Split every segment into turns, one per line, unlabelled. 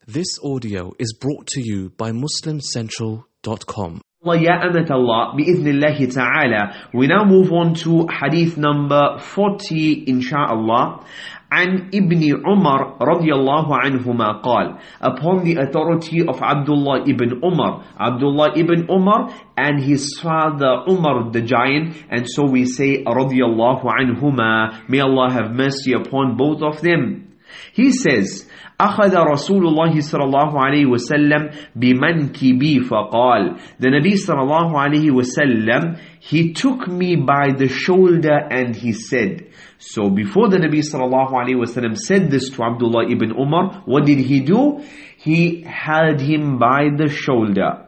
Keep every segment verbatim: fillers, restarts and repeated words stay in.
This audio is brought to you by Muslim Central dot com.
Ya Amat Allah, bi'idhnillahi ta'ala. We now move on to hadith number forty, insha'Allah. An Ibn Umar radiyallahu anhuma qal. Upon the authority of Abdullah ibn Umar. Abdullah ibn Umar and his father Umar the giant. And so we say radiyallahu anhuma. May Allah have mercy upon both of them. He says, أخذ رسول الله صلى الله عليه وسلم بمنكبي فقال. The Nabi صلى الله عليه وسلم, he took me by the shoulder and he said. So before the Nabi صلى الله عليه وسلم said this to Abdullah ibn Umar, what did he do? He held him by the shoulder.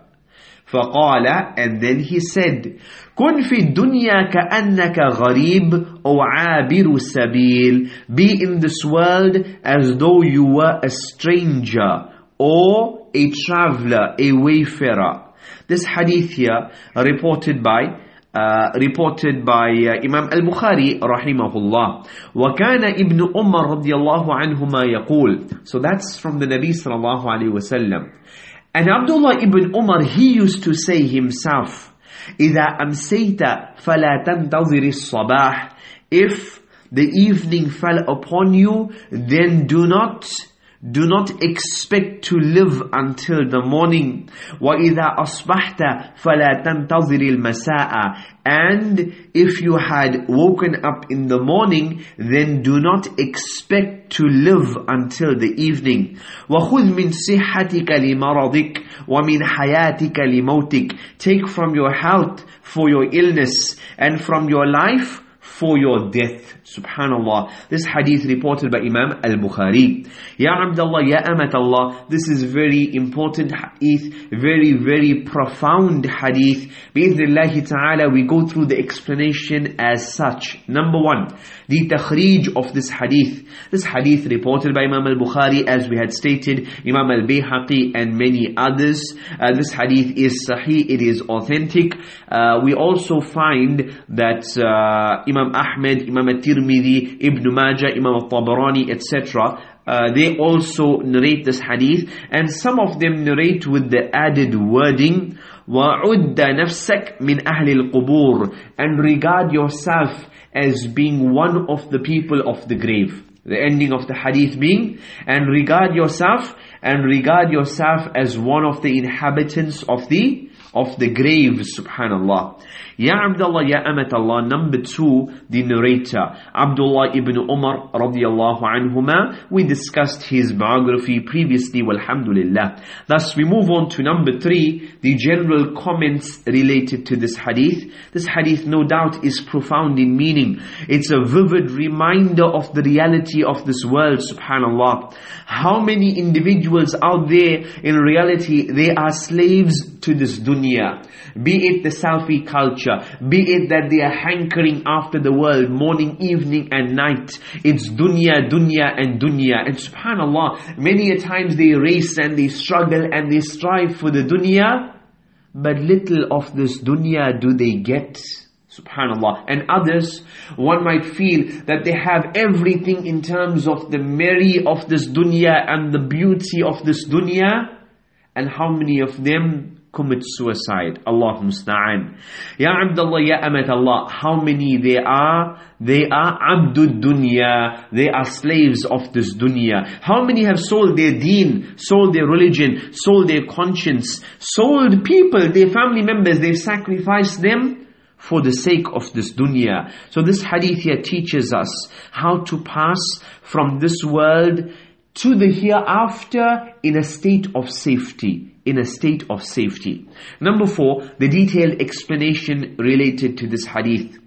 فقال, and then he said, كن في الدنيا كأنك غريب أو عابر سبيل. Be in this world as though you were a stranger or a traveler, a wayfarer. This hadith here reported by Uh, reported by uh, Imam al-Bukhari rahimahullah. وَكَانَ ابن عمر رضي الله عنهما يقول. So that's from the Nabi sallallahu alayhi wa sallam. And Abdullah ibn Umar, he used to say himself, إِذَا أَمْسَيْتَ فَلَا تَنْتَظِرِ الصَّبَاحِ. If the evening fell upon you, then do not Do not expect to live until the morning. وَإِذَا أَصْبَحْتَ فَلَا تَنْتَظِرِ الْمَسَاءَ. And if you had woken up in the morning, then do not expect to live until the evening. وَخُذْ مِنْ صِحَّتِكَ لِمَرَضِكَ وَمِنْ حَيَاتِكَ لِمَوْتِكَ. Take from your health for your illness, and from your life for your death. Subhanallah. This hadith reported by Imam al-Bukhari. Ya Abdullah, Ya Amat Allah. This is very important hadith, very, very profound hadith. Bi-idhnillahi ta'ala, we go through the explanation as such. Number one, the takhrij of this hadith. This hadith reported by Imam al-Bukhari, as we had stated, Imam al-Bayhaqi and many others. Uh, this hadith is sahih, it is authentic. Uh, we also find that uh, Imam Ahmed, Imam al-Tirmidhi, Ibn Majah, Imam al-Tabarani, et cetera. Uh, they also narrate this hadith, and some of them narrate with the added wording, وَعُدَّ نَفْسَكَ مِنْ أَهْلِ الْقُبُورِ. And regard yourself as being one of the people of the grave. The ending of the hadith being, and regard yourself, and regard yourself as one of the inhabitants of the of the grave. Subhanallah. Ya Abdullah, Ya Amat Allah. Number two, the narrator, Abdullah ibn Umar radiyallahu anhuma. We discussed his biography previously, walhamdulillah. Thus we move on to number three, the general comments related to this hadith. This hadith no doubt is profound in meaning. It's a vivid reminder of the reality of this world, subhanallah. How many individuals out there, in reality, they are slaves to this dunya. Be it the selfie culture, be it that they are hankering after the world, morning, evening and night. It's dunya, dunya and dunya. And subhanallah, many a times they race and they struggle and they strive for the dunya, but little of this dunya do they get. Subhanallah. And others, one might feel that they have everything in terms of the merry of this dunya and the beauty of this dunya. And how many of them commit suicide? Allah musta'an. Ya Abdullah, Ya Amat Allah. How many they are? They are abdud dunya. They are slaves of this dunya. How many have sold their deen, sold their religion, sold their conscience, sold people, their family members, they've sacrificed them for the sake of this dunya. So this hadith here teaches us how to pass from this world to the hereafter in a state of safety. In a state of safety. Number four, the detailed explanation related to this hadith.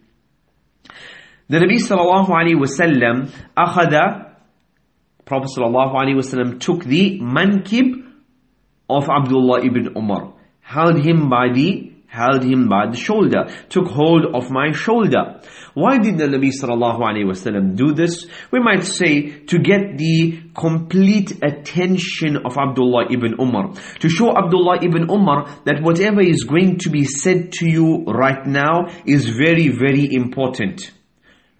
The Nabi sallallahu alayhi wa sallam, akhada, Prophet sallallahu alayhi wa sallam took the mankib of Abdullah ibn Umar, held him by the held him by the shoulder, took hold of my shoulder. Why did the Nabi sallallahu alayhi wa sallam do this? We might say to get the complete attention of Abdullah ibn Umar, to show Abdullah ibn Umar that whatever is going to be said to you right now is very, very important.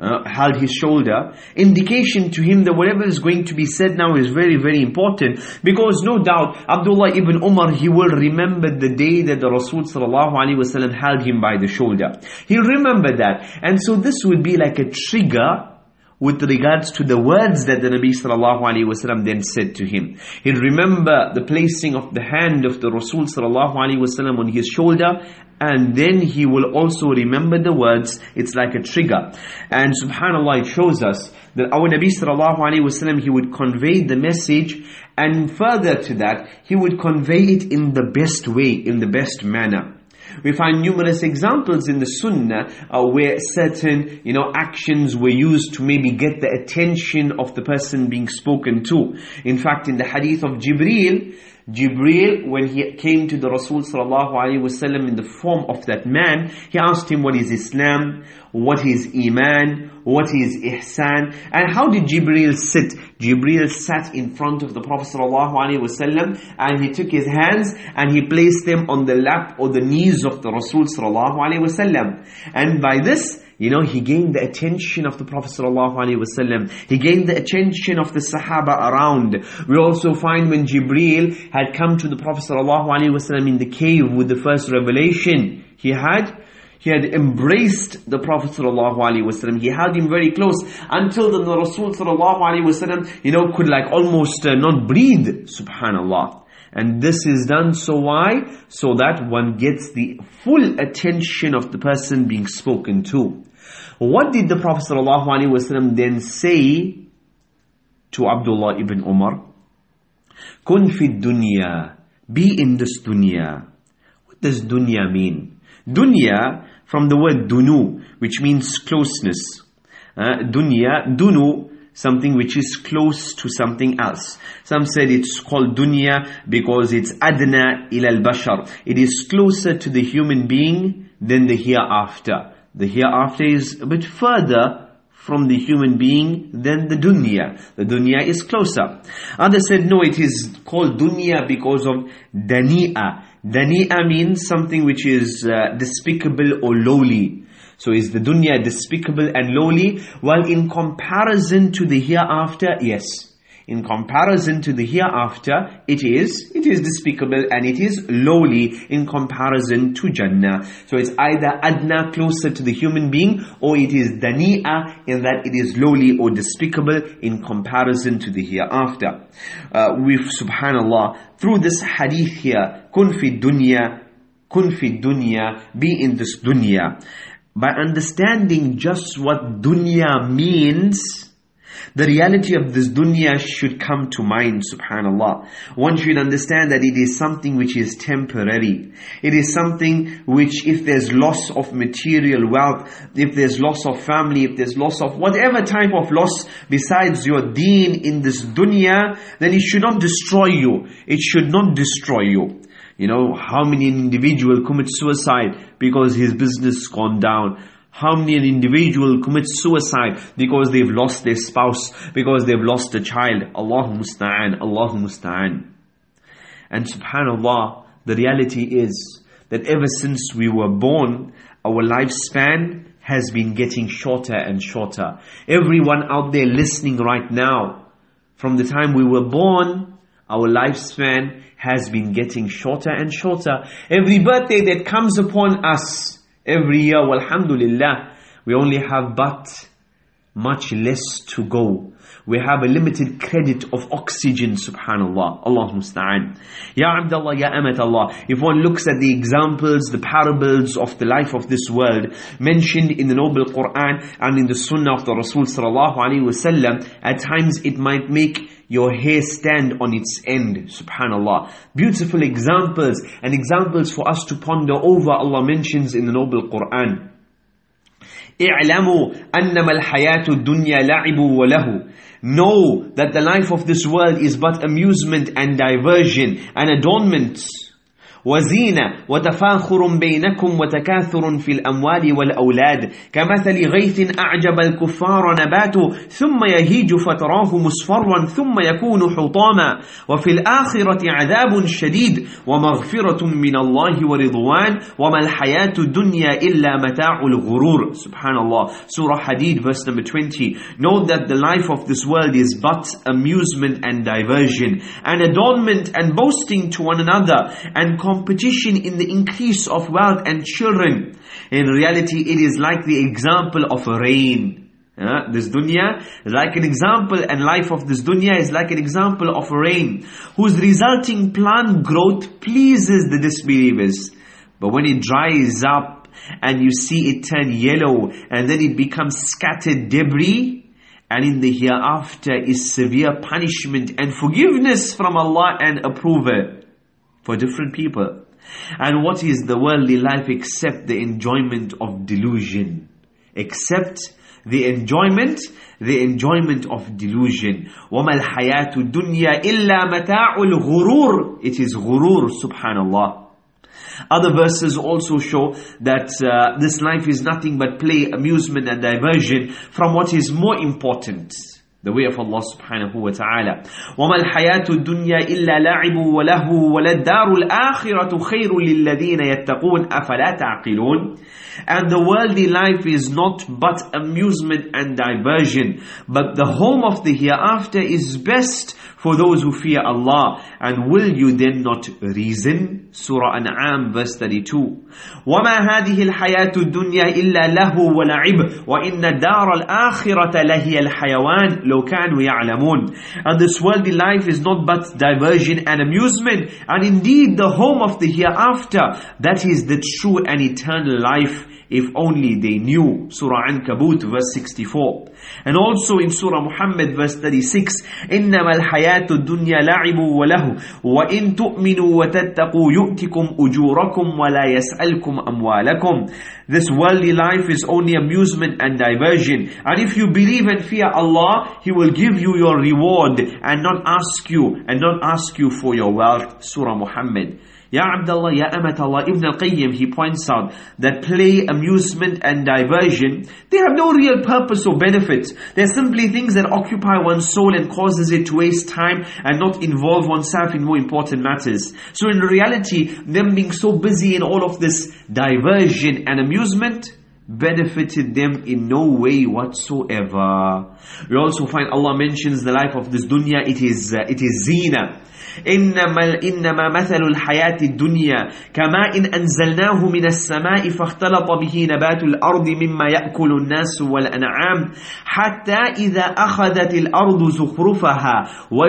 Uh, held his shoulder, indication to him that whatever is going to be said now is very, very important, because no doubt Abdullah ibn Umar, he will remember the day that the Rasul sallallahu alaihi wasallam held him by the shoulder. He'll remember that, and so this would be like a trigger with regards to the words that the Nabi sallallahu alaihi wasallam then said to him. He'll remember the placing of the hand of the Rasul sallallahu alaihi wasallam on his shoulder, and then he will also remember the words. It's like a trigger. And subhanAllah, it shows us that our Nabi sallallahu alaihi wasallam, he would convey the message, and further to that, he would convey it in the best way, in the best manner. We find numerous examples in the Sunnah uh, where certain, you know, actions were used to maybe get the attention of the person being spoken to. In fact, in the hadith of Jibreel, Jibreel, when he came to the Rasul sallallahu alaihi wasallam in the form of that man, he asked him what is Islam, what is Iman, what is Ihsan, and how did Jibreel sit? Jibreel sat in front of the Prophet sallallahu alaihi wasallam, and he took his hands and he placed them on the lap or the knees of the Rasul sallallahu alaihi wasallam. And by this, you know, he gained the attention of the Prophet sallallahu alaihi wasallam. He gained the attention of the Sahaba around. We also find when Jibreel had come to the Prophet sallallahu alaihi wasallam in the cave with the first revelation, he had He had embraced the Prophet sallallahu alaihi wasallam. He held him very close until the Rasul sallallahu alaihi wasallam, you know, could like almost uh, not breathe. Subhanallah. And this is done so why? So that one gets the full attention of the person being spoken to. What did the Prophet sallallahu alaihi wasallam then say to Abdullah ibn Umar? Kun fi dunya, be in this dunya. What does dunya mean? Dunya, from the word dunu, which means closeness. Uh, dunya, dunu, something which is close to something else. Some said it's called dunya because it's adna ila al-bashar. It is closer to the human being than the hereafter. The hereafter is a bit further from the human being than the dunya. The dunya is closer. Others said no, it is called dunya because of dani'a. Dani'a means something which is uh, despicable or lowly. So is the dunya despicable and lowly? While in comparison to the hereafter, yes. In comparison to the hereafter, it is, it is despicable and it is lowly in comparison to Jannah. So it's either adna, closer to the human being, or it is dani'a, in that it is lowly or despicable in comparison to the hereafter. Uh, with subhanallah, through this hadith here, kun fi dunya, kun fi dunya, be in this dunya. By understanding just what dunya means, the reality of this dunya should come to mind, subhanallah. One should understand that it is something which is temporary. It is something which, if there's loss of material wealth, if there's loss of family, if there's loss of whatever type of loss besides your deen in this dunya, then it should not destroy you. It should not destroy you. You know, how many an individual commits suicide because his business has gone down? How many an individual commits suicide because they've lost their spouse, because they've lost a child? Allahu musta'an, Allahu musta'an. And subhanallah, the reality is that ever since we were born, our lifespan has been getting shorter and shorter. Everyone out there listening right now, from the time we were born, our lifespan has been getting shorter and shorter. Every birthday that comes upon us, every year, walhamdulillah, we only have but much less to go. We have a limited credit of oxygen, subhanallah. Allah musta'an. Ya Abdullah, Ya Amat Allah. If one looks at the examples, the parables of the life of this world, mentioned in the Noble Quran and in the Sunnah of the Rasul sallallahu alaihi wasallam, at times it might make your hair stand on its end, subhanallah. Beautiful examples, and examples for us to ponder over. Allah mentions in the Noble Quran, اعلموا أنما الحياة الدنيا لعب وله. Know that the life of this world is but amusement and diversion and adornment. وزينة وتفاخر بينكم وتكاثر في الأموال والأولاد كمثل غيث أعجب الكفار نباته ثم يهيج فتراه مصفرا ثم يكون حطاما وفي الآخرة عذاب شديد ومغفرة من الله ورضوان وما الحياة الدنيا إلا متاع الغرور. Subhanallah. Surah Hadid verse number twenty. Note that the life of this world is but amusement and diversion and adornment and boasting to one another and competition in the increase of wealth and children. In reality, it is like the example of a rain. Uh, this dunya is like an example, and life of this dunya is like an example of a rain, whose resulting plant growth pleases the disbelievers. But when it dries up, and you see it turn yellow, and then it becomes scattered debris, and in the hereafter is severe punishment and forgiveness from Allah and approval for different people. And what is the worldly life except the enjoyment of delusion? Except the enjoyment, the enjoyment of delusion. وَمَا الْحَيَاةُ الدُّنْيَا إِلَّا مَتَاعُ الْغُرُورِ. It is ghurur, subhanallah. Other verses also show that uh, this life is nothing but play, amusement and diversion from what is more important. The way of Allah subhanahu wa ta'ala. وَمَا الْحَيَاةُ الدُّنْيَا إِلَّا لَعِبٌ وَلَهْوٌ وَلَلدَّارُ الْآخِرَةُ خَيْرٌ لِلَّذِينَ يَتَّقُونَ أَفَلَا تَعْقِلُونَ. And the worldly life is not but amusement and diversion, but the home of the hereafter is best for those who fear Allah. And will you then not reason? Surah An'am verse thirty-two. وَمَا هَذِهِ الْحَيَاةُ الدُّنْيَا إِلَّا لَهُ وَلَعِبٌ وَإِنَّ الدَّارَ الْآخِرَةَ لَهِيَ الْحَيَوَانِ لَوْ كَانُوا يَعْلَمُونَ. And this worldly life is not but diversion and amusement, and indeed the home of the hereafter, that is the true and eternal life, if only they knew. Surah Ankabut verse sixty-four. And also in Surah Muhammad verse thirty-six, إِنَّمَا الْحَيَاةُ الدُّنْيَا لَعِبٌ وَلَهُ وَإِن تُؤْمِنُوا وَتَتَّقُوا يُؤْتِكُمْ أُجُورَكُمْ وَلَا يَسْأَلْكُمْ أَمْوَالَكُمْ. This worldly life is only amusement and diversion. And if you believe and fear Allah, He will give you your reward and not ask you, and not ask you for your wealth. Surah Muhammad. Ya Abdullah, Ya Amatallah, Ibn al-Qayyim, he points out that play, amusement and diversion, they have no real purpose or benefit. They're simply things that occupy one's soul and causes it to waste time and not involve oneself in more important matters. So in reality, them being so busy in all of this diversion and amusement benefited them in no way whatsoever. We also find Allah mentions the life of this dunya, it is, uh, it is zina. إنما إنما مثل الحياة الدنيا كماء إن أنزلناه من السماء فاختلط به نبات الأرض مما يأكل الناس والأنعام حتى إذا أخذت الأرض زخرفها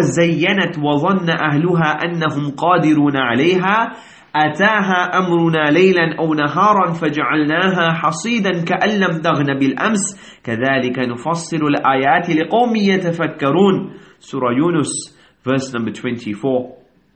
وزينت وظن أهلها أنهم قادرون عليها أتاها أمرنا ليلا أو نهارا فجعلناها حصيدا كأن لم تغن بالأمس كذلك نفصل الآيات لقوم يتفكرون. Surah Yunus verse number twenty-four.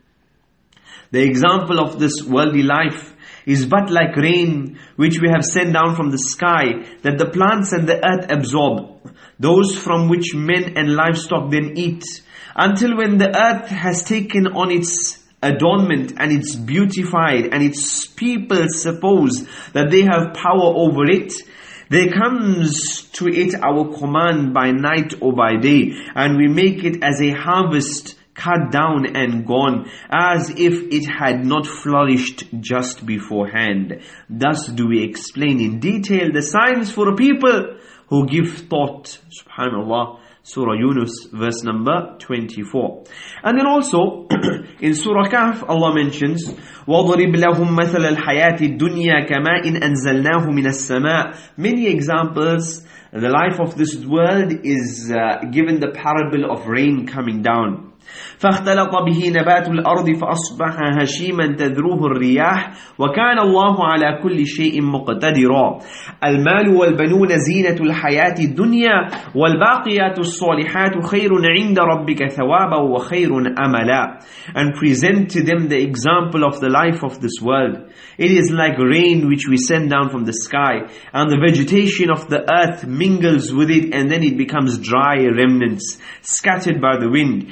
The example of this worldly life is but like rain which we have sent down from the sky, that the plants and the earth absorb, those from which men and livestock then eat, until when the earth has taken on its adornment and it's beautified, and its people suppose that they have power over it, there comes to it our command by night or by day, and we make it as a harvest cut down and gone, as if it had not flourished just beforehand. Thus do we explain in detail the signs for a people who give thought. Subhanallah. Surah Yunus verse number twenty-four. And then also in Surah Kahf Allah mentions وَضْرِبْ لَهُمْ مَثَلَ الْحَيَاةِ الدُّنْيَا كَمَاءٍ أَنزَلْنَاهُ مِنَ السَّمَاءِ. Many examples. The life of this world is uh, given the parable of rain coming down. فاختلط به نبات الأرض فأصبح هشيما تذروه الرياح وكان الله على كل شيء مقتدرا. المال والبنون زينة الحياة الدنيا والباقيات الصالحات خير عند ربك ثوابا وخير أملا. And present to them the example of the life of this world. It is like rain which we send down from the sky, and the vegetation of the earth mingles with it, and then it becomes dry remnants scattered by the wind. And Allah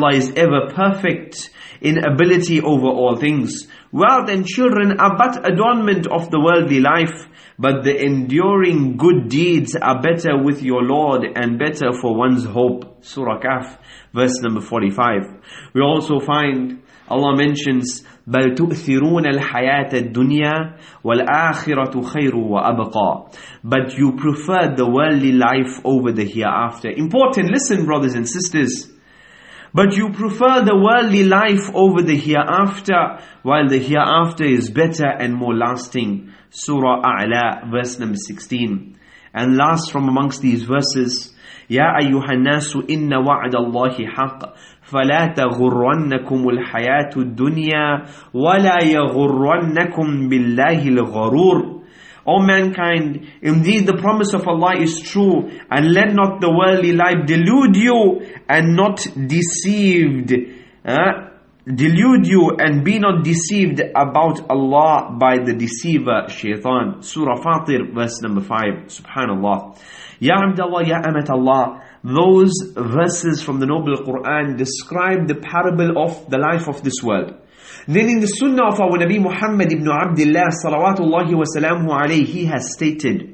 Allah is ever perfect in ability over all things. Wealth and children are but adornment of the worldly life, but the enduring good deeds are better with your Lord and better for one's hope. Surah Kahf, verse number forty-five. We also find Allah mentions, بَلْ تُؤْثِرُونَ الْحَيَاةَ الدُّنْيَا وَالْآخِرَةُ خَيْرٌ وَأَبْقَى. But you prefer the worldly life over the hereafter. Important, listen brothers and sisters. But you prefer the worldly life over the hereafter, while the hereafter is better and more lasting. Surah A'la, verse number sixteen. And last from amongst these verses, يَا أَيُّهَا النَّاسُ إِنَّ وَعْدَ اللَّهِ حَقٌّ فَلَا تَغُرَّنَّكُمُ الْحَيَاةُ الدُّنْيَا وَلَا يَغُرَّنَّكُمْ بِاللَّهِ الْغَرُورُ. O mankind, indeed the promise of Allah is true, and let not the worldly life delude you, and not deceived, uh, delude you, and be not deceived about Allah by the deceiver, shaitan. Surah Fatir, verse number five. Subhanallah. Ya Abdallah, Ya Amat Allah. Those verses from the Noble Quran describe the parable of the life of this world. Then in the Sunnah of our Nabi Muhammad ibn Abdullah salawatullahi wa salamuhu alayhi, he has stated,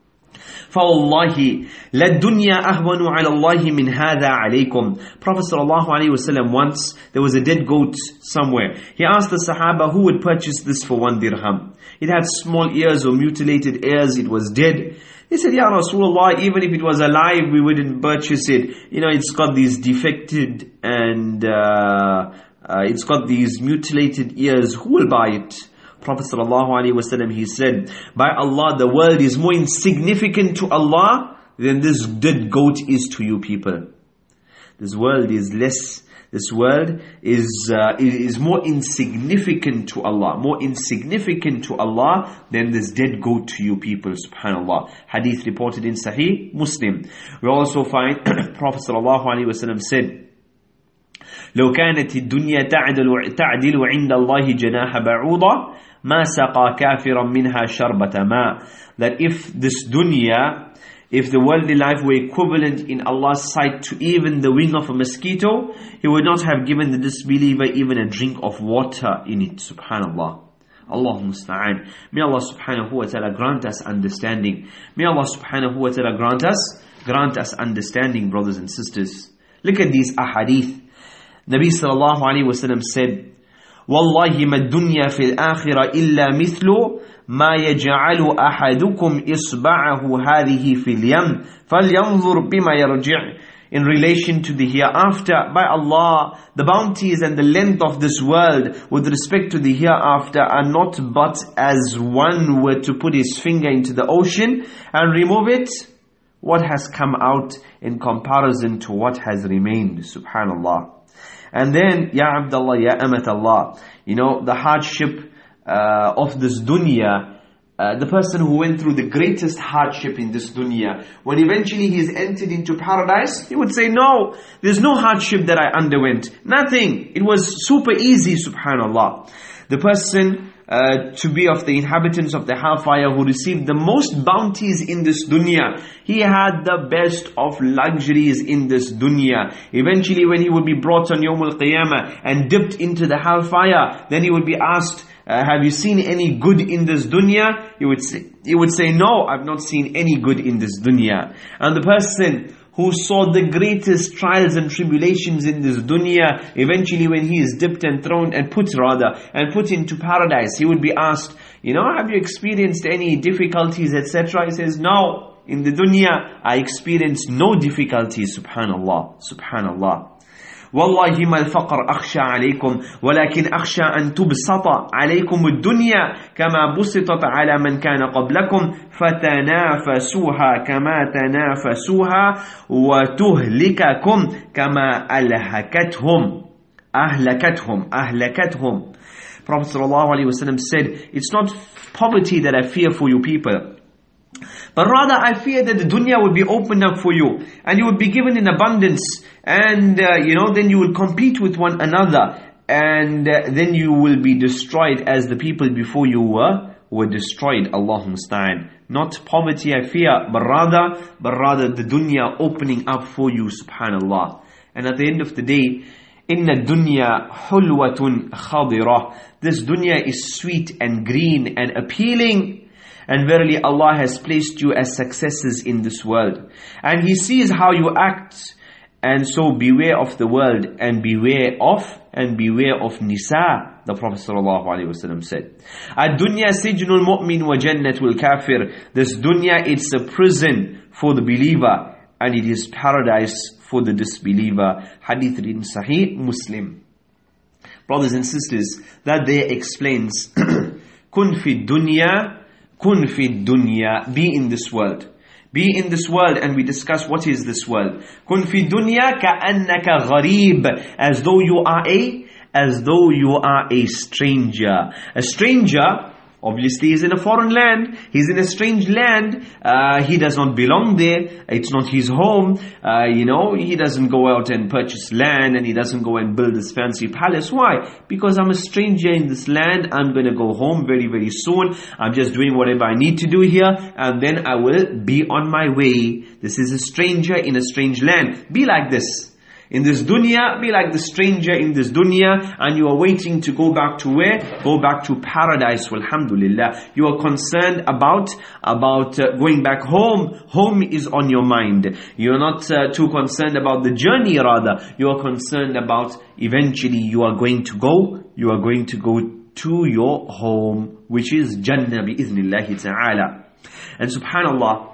فَوَاللَّهِ لَلدُّنْيَا أَهْوَنُ عَلَى اللَّهِ مِنْ هَذَا عَلَيْكُمْ. Prophet sallallahu alayhi wa sallam, once there was a dead goat somewhere. He asked the Sahaba who would purchase this for one dirham. It had small ears or mutilated ears, it was dead. He said, Ya Rasulullah, even if it was alive, we wouldn't purchase it. You know, it's got these defected and uh, uh, it's got these mutilated ears. Who will buy it? Prophet sallallahu alaihi wasallam, he said, by Allah, the world is more insignificant to Allah than this dead goat is to you people. This world is less, this world is uh, is more insignificant to Allah, more insignificant to Allah than this dead goat to you people, subhanallah. Hadith reported in Sahih Muslim. We also find Prophet sallallahu alaihi wasallam said, لو كانت الدنيا تعدل تعدل عند الله جناح بعوضة ما سقى كافرا منها شربة ماء. That if this dunya, if the worldly life were equivalent in Allah's sight to even the wing of a mosquito, He would not have given the disbeliever even a drink of water in it. Subhanallah. Allahumma musta'an. May Allah subhanahu wa ta'ala grant us understanding. May Allah subhanahu wa ta'ala grant us, grant us understanding, brothers and sisters. Look at these ahadith. Nabi sallallahu alayhi wa sallam said, وَاللَّهِ مَا الدُّنْيَا فِي الْآخِرَةِ إِلَّا مِثْلُ مَا يَجْعَلُ أَحَدُكُمْ إِصْبَعَهُ هَذِهِ فِي الْيَمِّ فَلْيَنْظُرْ بِمَا يَرْجِعُ. In relation to the hereafter, by Allah, the bounties and the length of this world with respect to the hereafter are not but as one were to put his finger into the ocean and remove it, what has come out in comparison to what has remained. Subhanallah. And then, Ya Abdallah, Ya Amat Allah, you know, the hardship uh, of this dunya, uh, the person who went through the greatest hardship in this dunya, when eventually he is entered into paradise, he would say, no, there's no hardship that I underwent. Nothing. It was super easy, subhanallah. The person uh, to be of the inhabitants of the hellfire who received the most bounties in this dunya, he had the best of luxuries in this dunya. Eventually when he would be brought on Yawm al-Qiyamah and dipped into the hellfire, then he would be asked, uh, have you seen any good in this dunya? He would say, he would say, no, I've not seen any good in this dunya. And the person who saw the greatest trials and tribulations in this dunya, eventually when he is dipped and thrown and put rather, and put into paradise, he would be asked, you know, have you experienced any difficulties, et cetera? He says, no, in the dunya, I experienced no difficulties, subhanallah, subhanallah. والله ما الفقر أخشى عليكم ولكن أخشى أن تبسط عليكم الدنيا كما بسطت على من كان قبلكم فتنافسوها كما تنافسوها وتهلككم كما ألهكتهم أهلكتهم أهلكتهم. Prophet sallallahu alaihi wasallam said, it's not poverty that I fear for you people, but rather I fear that the dunya will be opened up for you and you will be given in abundance, and uh, you know, then you will compete with one another, and uh, then you will be destroyed as the people before you were were destroyed. Allahumma musta'an. Not poverty I fear, but rather but rather the dunya opening up for you, subhanallah. And at the end of the day, Inna dunya hulwatun khadira. This dunya is sweet and green and appealing. And verily Allah has placed you as successes in this world. And He sees how you act. And so beware of the world and beware of and beware of nisa. The Prophet ﷺ said, Ad-dunya sijnul mu'min wa jannatul kafir. This dunya, it's a prison for the believer and it is paradise for the disbeliever. Hadith in Sahih Muslim. Brothers and sisters, that there explains kun fi dunya, kun fi dunya. Be in this world. Be in this world, and we discuss what is this world. Kun fi dunya ka'annaka gharib. As though you are a, as though you are a stranger. A stranger, obviously, is in a foreign land. He's in a strange land. Uh, he does not belong there. It's not his home. Uh, you know, he doesn't go out and purchase land, and he doesn't go and build this fancy palace. Why? Because I'm a stranger in this land. I'm going to go home very, very soon. I'm just doing whatever I need to do here, and then I will be on my way. This is a stranger in a strange land. Be like this. In this dunya, be like the stranger in this dunya, and you are waiting to go back to where? Go back to paradise, walhamdulillah. You are concerned about, about uh, going back home. Home is on your mind. You are not uh, too concerned about the journey, rather. You are concerned about eventually you are going to go, you are going to go to your home, which is Jannah bi-idhnillahi ta'ala. And subhanallah,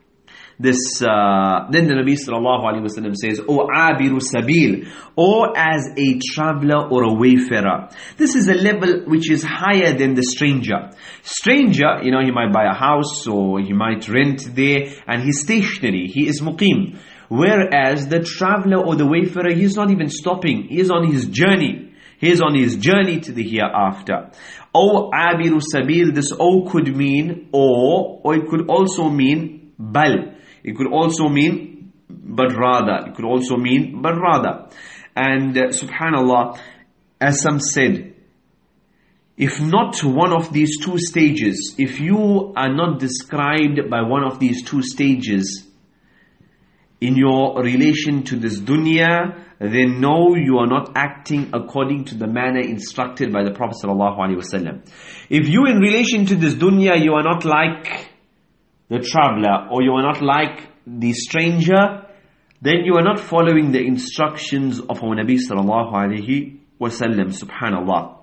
This uh, then the Nabi sallallahu alaihi wasallam says, "O abiru sabil," or as a traveler or a wayfarer. This is a level which is higher than the stranger. Stranger, you know, he might buy a house or he might rent there, and he's stationary. He is muqim. Whereas the traveler or the wayfarer, he's not even stopping. He is on his journey. He is on his journey to the hereafter. O abiru sabil. This O could mean or, or it could also mean bal. It could also mean, but rather. It could also mean, but rather. And uh, subhanallah, as some said, if not one of these two stages, if you are not described by one of these two stages in your relation to this dunya, then no, you are not acting according to the manner instructed by the Prophet ﷺ. If you in relation to this dunya, you are not like the traveler, or you are not like the stranger, then you are not following the instructions of our Nabi sallallahu alaihi wasallam. Subhanallah.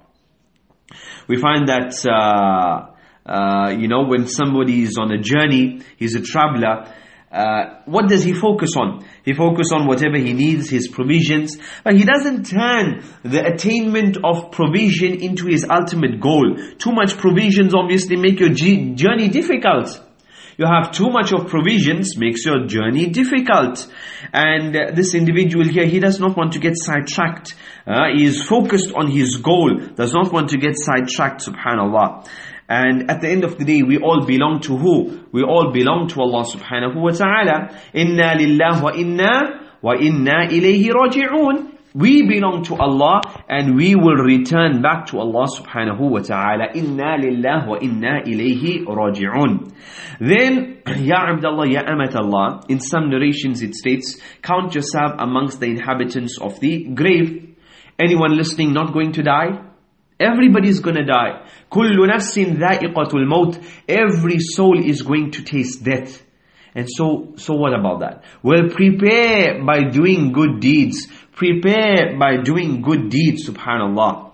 We find that uh, uh, you know, when somebody is on a journey, he's a traveler. Uh, what does he focus on? He focuses on whatever he needs, his provisions, but he doesn't turn the attainment of provision into his ultimate goal. Too much provisions obviously make your journey difficult. You have too much of provisions, makes your journey difficult. And uh, this individual here, he does not want to get sidetracked. Uh, he is focused on his goal, does not want to get sidetracked, subhanallah. And at the end of the day, we all belong to who? We all belong to Allah subhanahu wa ta'ala. Inna lillah wa inna wa inna ilayhi raji'un. We belong to Allah and we will return back to Allah subhanahu wa ta'ala. Inna lillah wa inna ilayhi raji'un. Then, Ya Abdullah, Ya Amat Allah, in some narrations it states, count yourself amongst the inhabitants of the grave. Anyone listening not going to die? Everybody's gonna die. Kullu nafsin dha'iqatul maut. Every soul is going to taste death. And so, so what about that? Well, prepare by doing good deeds. Prepare by doing good deeds, subhanallah.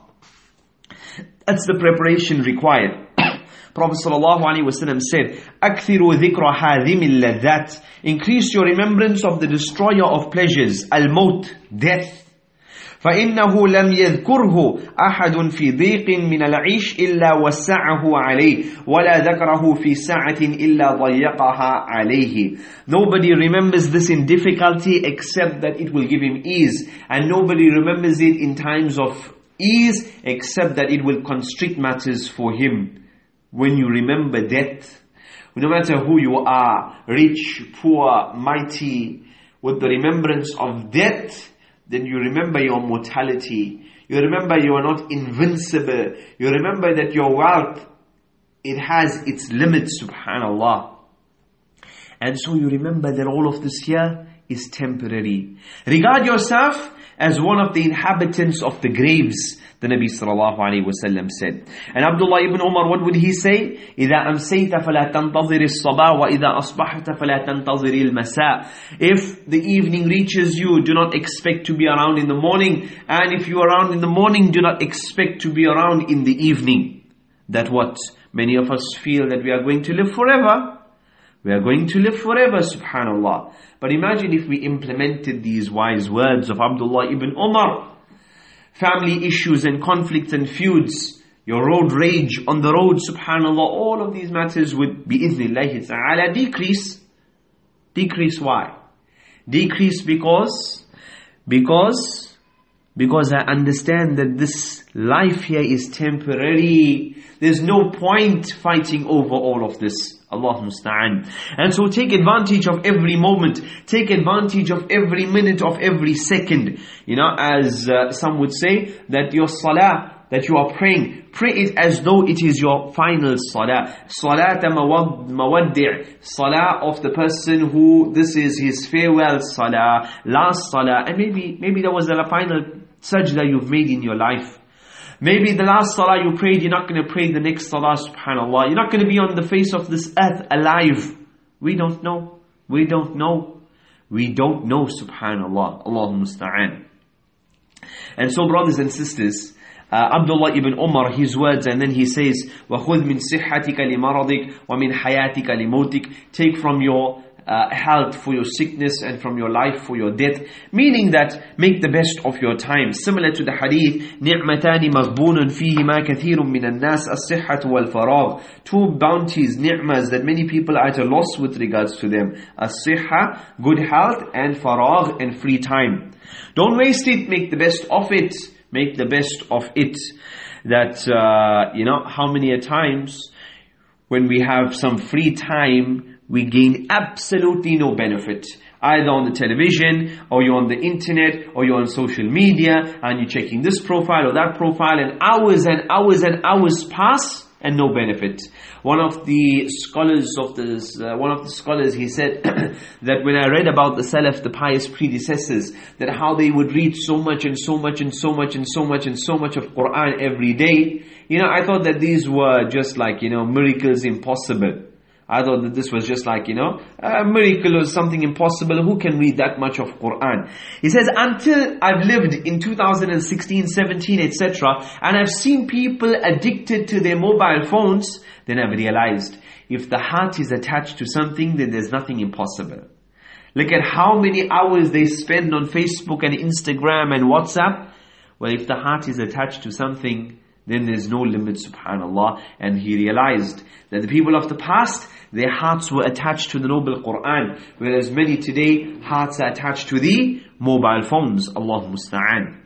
That's the preparation required. Prophet sallallahu alaihi wasallam said, "Akthiru dhikra hadhimil ladhat." Increase your remembrance of the destroyer of pleasures, al-maut, death. فَإِنَّهُ لَمْ يَذْكُرْهُ أَحَدٌ فِي ضِيقٍ مِنَ الْعِيشِ إِلَّا وَسَّعَهُ عَلَيْهِ وَلَا ذَكَرَهُ فِي سَعَةٍ إِلَّا ضَيَّقَهَا عَلَيْهِ. Nobody remembers this in difficulty except that it will give him ease. And nobody remembers it in times of ease except that it will constrict matters for him. When you remember death, no matter who you are, rich, poor, mighty, with the remembrance of death, then you remember your mortality. You remember you are not invincible. You remember that your wealth, it has its limits, subhanallah. And so you remember that all of this here is temporary. Regard yourself as one of the inhabitants of the graves, the Nabi sallallahu alayhi wa sallam said. And Abdullah ibn Umar, what would he say? إِذَا أَمْسَيْتَ فَلَا تَنْتَظِرِ الصَّبَاحَ وَإِذَا أَصْبَحْتَ فَلَا تَنْتَظِرِ الْمَسَاءَ. If the evening reaches you, do not expect to be around in the morning. And if you are around in the morning, do not expect to be around in the evening. That what? Many of us feel that we are going to live forever. We are going to live forever, subhanallah. But imagine if we implemented these wise words of Abdullah ibn Umar. Family issues and conflicts and feuds, your road rage on the road, subhanallah, all of these matters would, bi'idhnillahi ta'ala, decrease. Decrease why? Decrease because, because, because I understand that this life here is temporary. There's no point fighting over all of this. Allah musta'an. And so take advantage of every moment. Take advantage of every minute of every second. You know, as uh, some would say, that your salah, that you are praying, pray it as though it is your final salah. Salat mawaddi'. Salah of the person who, this is his farewell salah, last salah. And maybe, maybe that was the final sajda you've made in your life. Maybe the last salah you prayed, you're not going to pray the next salah, subhanallah. You're not going to be on the face of this earth alive. We don't know. We don't know. We don't know, subhanallah. Allahumma musta'an. And so, brothers and sisters, uh, Abdullah ibn Umar, his words, and then he says, وَخُذْ مِنْ صِحَّتِكَ لِمَرَضِكَ وَمِنْ حَيَاتِكَ لِمَوْتِكَ. Take from your Uh, health for your sickness and from your life for your death. Meaning that make the best of your time. Similar to the hadith, نِعْمَتَانِ مَغْبُونٌ فِيهِمَا كَثِيرٌ مِنَ النَّاسِ الصِّحَّةُ وَالْفَرَاغُ. Two bounties, ni'mas, that many people are at a loss with regards to them. As-sihha, good health, and faragh, and free time. Don't waste it, make the best of it. Make the best of it. That, uh, you know, how many a times when we have some free time, we gain absolutely no benefit. Either on the television, or you're on the internet, or you're on social media, and you're checking this profile or that profile, and hours and hours and hours pass, and no benefit. One of the scholars of this, uh, one of the scholars, he said that when I read about the Salaf, the pious predecessors, that how they would read so much and so much and so much and so much and so much of Quran every day, you know, I thought that these were just like, you know, miracles impossible. I thought that this was just like, you know, a miracle or something impossible. Who can read that much of Quran? He says, until I've lived in two thousand sixteen, seventeen, et cetera, and I've seen people addicted to their mobile phones, then I've realized, if the heart is attached to something, then there's nothing impossible. Look at how many hours they spend on Facebook and Instagram and WhatsApp. Well, if the heart is attached to something, then there's no limit, subhanallah. And he realized that the people of the past, their hearts were attached to the noble Quran, whereas many today, hearts are attached to the mobile phones. Allahu musta'an.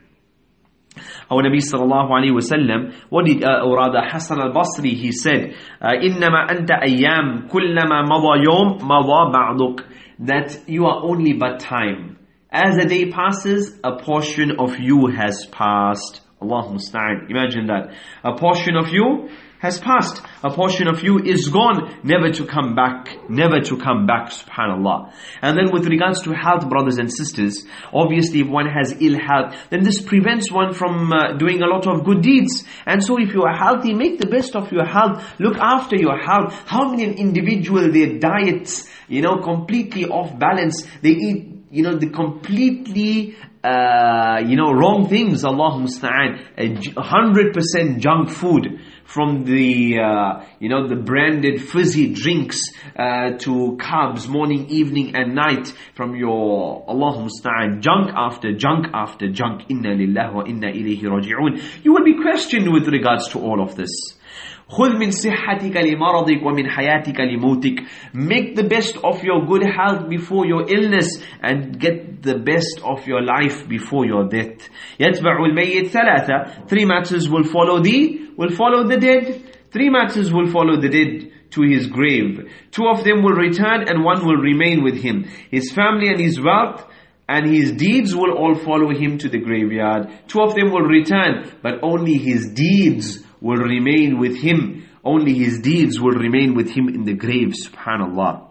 Our Nabi sallallahu alayhi wa sallam, what did, uh, or rather Hassan al-Basri, he said, إِنَّمَا أَنْتَ أَيَّامٍ كُلَّمَا مَضَى يَوْمٍ مَضَى بَعْضُكَ. That you are only but time. As a day passes, a portion of you has passed. Allahu musta'an. Imagine that. A portion of you has passed. A portion of you is gone, never to come back. Never to come back, subhanallah. And then with regards to health, brothers and sisters, obviously if one has ill health, then this prevents one from uh, doing a lot of good deeds. And so if you are healthy, make the best of your health. Look after your health. How many an individual, their diets, you know, completely off balance. They eat, you know, the completely Uh, you know, wrong things, Allahu musta'an. A hundred percent junk food, from the, uh, you know, the branded fizzy drinks, uh, to carbs morning, evening and night, from your, Allahu musta'an, junk after junk after junk. Inna lillahi wa inna ilayhi raji'un. You will be questioned with regards to all of this. خُذْ مِنْ صِحَّتِكَ لِمَرَضِكَ وَمِنْ حَيَاتِكَ لِمَوْتِكَ. Make the best of your good health before your illness, and get the best of your life before your death. يَتْبَعُ الْمَيِّتْ ثَلَاثَ. Three matters will follow thee, will follow the dead. Three matters will follow the dead to his grave. Two of them will return, and one will remain with him. His family and his wealth, and his deeds will all follow him to the graveyard. Two of them will return, but only his deeds will remain with him. Only his deeds will remain with him in the grave, subhanallah.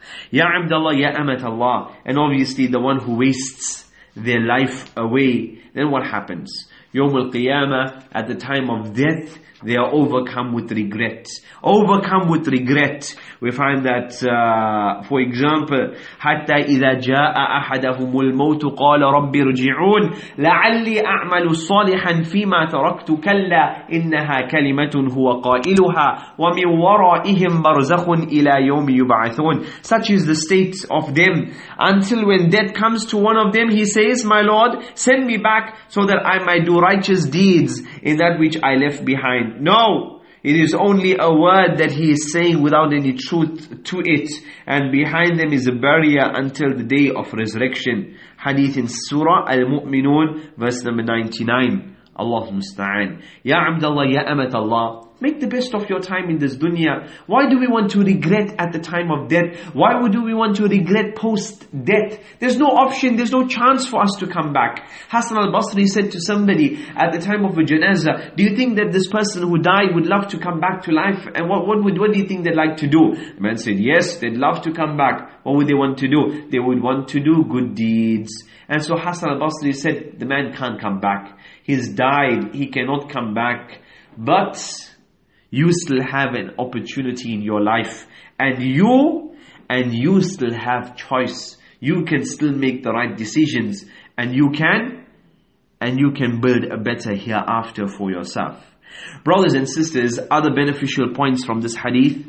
Ya Abdullah, Ya Amat Allah. And obviously the one who wastes their life away, then what happens? Yawm al-Qiyamah, at the time of death, they are overcome with regret. Overcome with regret. We find that, uh, for example, حتى إذا جاء أحدهم الموت قال رب ارجعون لعلي أعمل صالحا فيما تركت كلا إنها كلمة هو قائلها ومن ورائهم برزخ إلى يوم يبعثون. Such is the state of them until when death comes to one of them, he says, my Lord, send me back so that I might do righteous deeds in that which I left behind. No! It is only a word that he is saying without any truth to it. And behind them is a barrier until the day of resurrection. Hadith in Surah Al-Mu'minun, verse number ninety-nine. Allahumma musta'an. Ya Abdullah, Ya Amat Allah. Make the best of your time in this dunya. Why do we want to regret at the time of death? Why do we want to regret post-death? There's no option, there's no chance for us to come back. Hassan al-Basri said to somebody at the time of a janazah, do you think that this person who died would love to come back to life? And what, what, would, what do you think they'd like to do? The man said, yes, they'd love to come back. What would they want to do? They would want to do good deeds. And so Hassan al-Basri said, the man can't come back. He's died, he cannot come back. But you still have an opportunity in your life. And you, and you still have choice. You can still make the right decisions. And you can, and you can build a better hereafter for yourself. Brothers and sisters, other beneficial points from this hadith.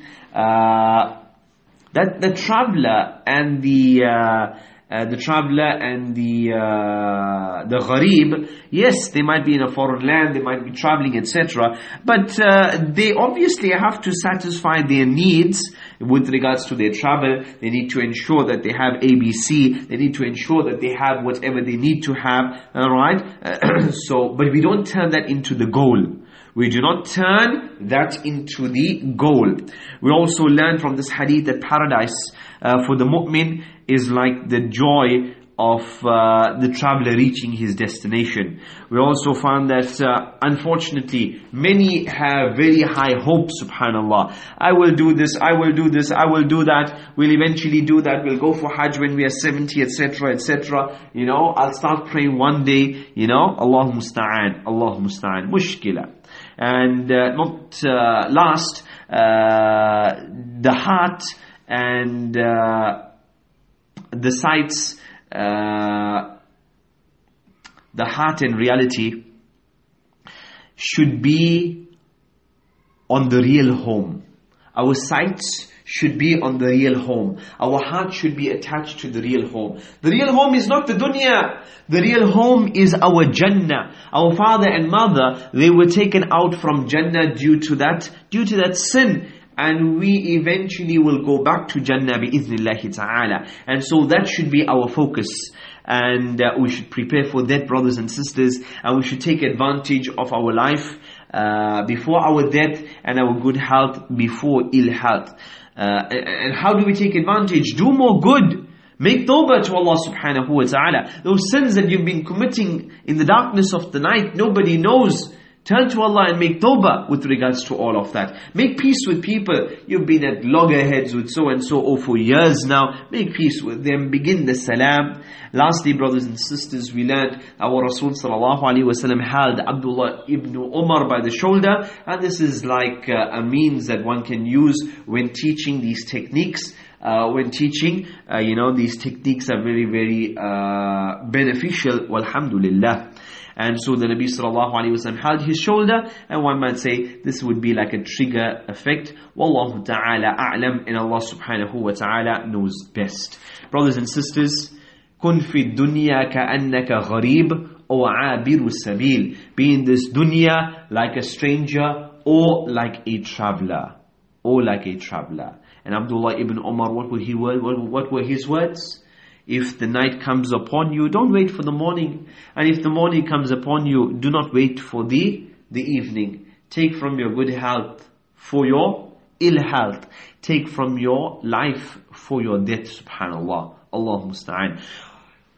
Uh, that the traveler and the... Uh, Uh, the traveler and the uh, the gharib, yes, they might be in a foreign land, they might be traveling, et cetera. But uh, they obviously have to satisfy their needs with regards to their travel. They need to ensure that they have A B C. They need to ensure that they have whatever they need to have. All right. So, but we don't turn that into the goal. We do not turn that into the goal. We also learn from this hadith that paradise uh, for the mu'min is like the joy of uh, the traveler reaching his destination. We also found that uh, unfortunately many have very high hopes, subhanallah. I will do this, I will do this, I will do that, we'll eventually do that, we'll go for Hajj when we are seventy, et cetera, et cetera. You know, I'll start praying one day, you know, Allahu musta'an, Allahu musta'an, mushkila. And uh, not uh, last, uh, the heart and uh, the sights, uh, the heart and reality should be on the real home. Our sights should be on the real home. Our heart should be attached to the real home. The real home is not the dunya. The real home is our Jannah. Our father and mother, they were taken out from Jannah due to that, due to that sin. And we eventually will go back to Jannah bi-idhnillahi ta'ala. And so that should be our focus. And uh, we should prepare for that, brothers and sisters. And we should take advantage of our life uh, before our death and our good health before ill health. Uh, and how do we take advantage? Do more good. Make tawbah to Allah subhanahu wa ta'ala. Those sins that you've been committing in the darkness of the night, nobody knows. Turn to Allah and make tawbah with regards to all of that. Make peace with people. You've been at loggerheads with so-and-so or for years now. Make peace with them. Begin the salam. Lastly, brothers and sisters, we learned our Rasul sallallahu alaihi wasallam held Abdullah ibn Umar by the shoulder. And this is like uh, a means that one can use when teaching these techniques. Uh, when teaching, uh, you know, these techniques are very, very uh, beneficial. Walhamdulillah. And so the Nabi sallallahu alaihi wasallam held his shoulder, and one might say this would be like a trigger effect. Wallahu ta'ala a'lam, and Allah subhanahu wa ta'ala knows best. Brothers and sisters, kun fi dunya ka'annaka gharib or abiru sabil. Be in this dunya like a stranger or like a traveler. Or like a traveler. And Abdullah ibn Umar, what were, he, what, what were his words? If the night comes upon you, don't wait for the morning. And if the morning comes upon you, do not wait for the, the evening. Take from your good health for your ill health. Take from your life for your death, subhanallah. Allahu musta'an.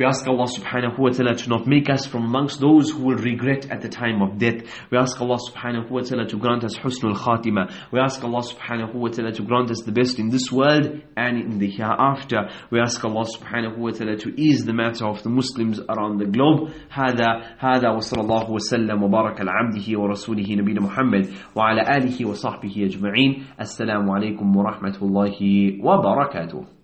We ask Allah subhanahu wa ta'ala to not make us from amongst those who will regret at the time of death. We ask Allah subhanahu wa ta'ala to grant us husnul khatima. We ask Allah subhanahu wa ta'ala to grant us the best in this world and in the hereafter. We ask Allah subhanahu wa ta'ala to ease the matter of the Muslims around the globe. هذا هذا وصلى الله وسلم وبارك على عبده ورسوله نبينا محمد وعلى آله وصحبه أجمعين. السلام عليكم ورحمة الله وبركاته.